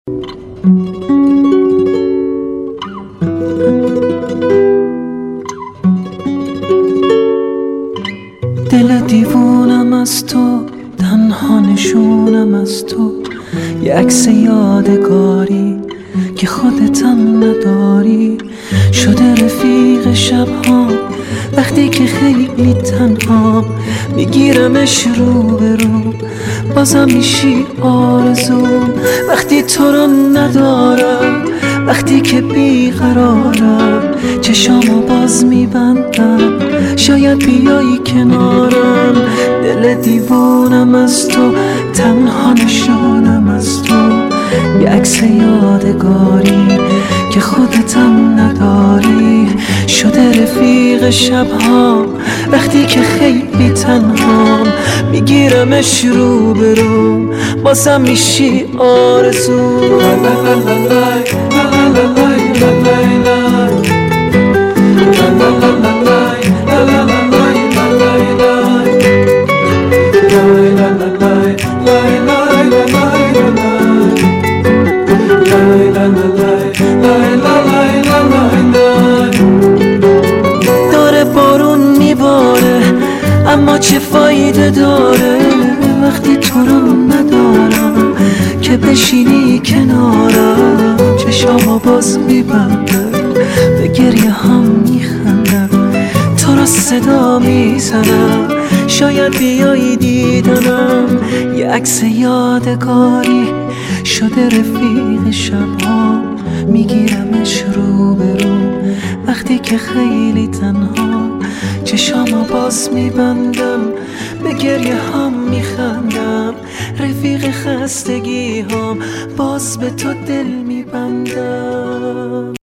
دل دیوونم از تو، تنها نشونم از تو، یه عکس یادگاری که خودتم نداری. شده رفیق شبها وقتی که خیلی تنها، میگیرمش رو به رو، بازم میشی آرزوم. وقتی تو رو ندارم، وقتی که بیقرارم، چشامو باز میبندم، شاید بیایی کنارم. دل دیوونم از تو، تنها نشونم از تو، یه عکس یادگاری که خودتم نداری. شده رفیق شبها وقتی که خیلی تنهام، میگیرمش رو به رو، بازم میشی آرزو. داره بارون میباره اما چه فایده داره وقتی تو رو ندارم که بشینی کنارم. چشامو باز میبندم، به گریه هم میخندم، تو رو صدا میزنم، شاید بیایی دیدنم. یه عکس یادگاری شده رفیق شبها، میگیرمش رو به رو وقتی که خیلی تنها. چشامو باز میبندم، به گریه هم میخندم، رفیق خستگی هم باز به تو دل میبندم.